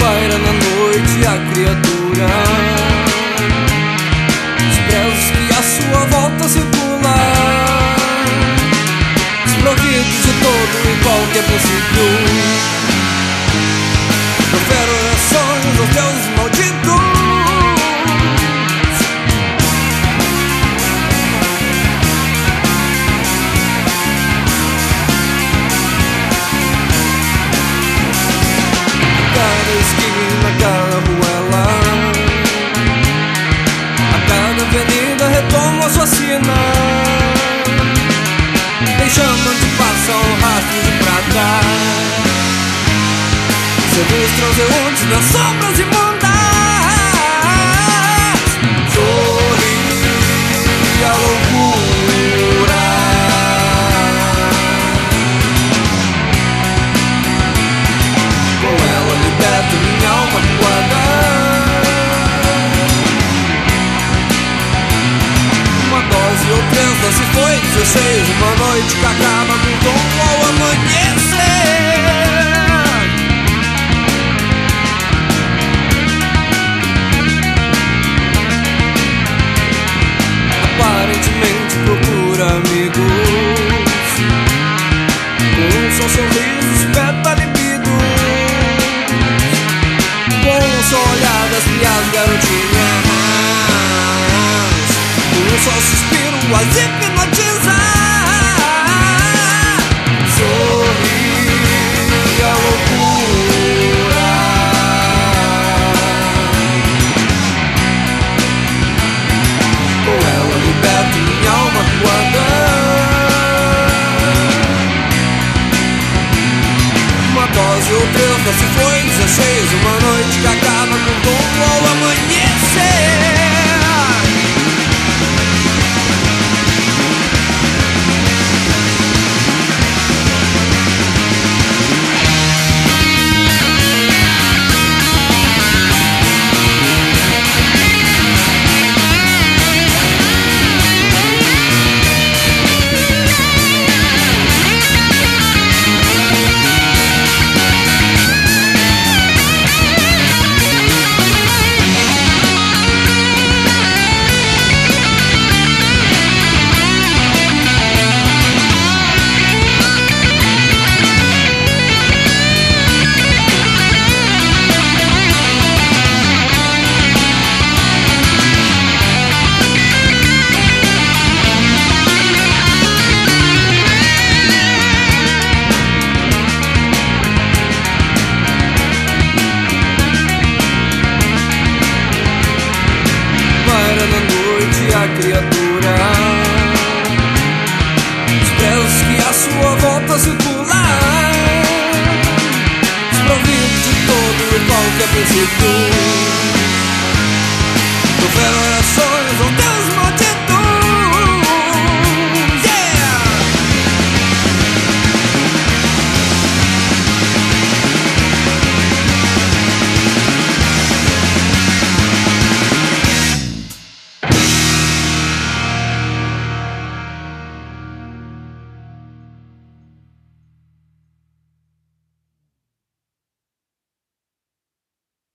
Paira na noite a criatura, os presos que à sua volta circulam, desprovidos de todo e qualquer princípio, profere orações aos deuses malditos. Esquina, cada ruela, a cada avenida retoma sua sina, deixando onde passam rastros de prata, seus transeuntes nas sombras imundas. Sorri a loucura, com ela liberto minha alma coada. Uma dose ou três, se foi 16, uma noite que acaba com o tom ao amanhecer. Aparentemente procura amigos, com seu sorriso espeta a libido, com só olhadas frias garotinhas, com só suspiro as hipnotiza. Sorri a loucura, com ela liberto minha alma coada. Uma dose ou três, se foi 16, uma noite que acaba com o tombo ao amanhecer. Na noite a criatura, os presos que à sua volta circulam, desprovidos de todo e qualquer princípio,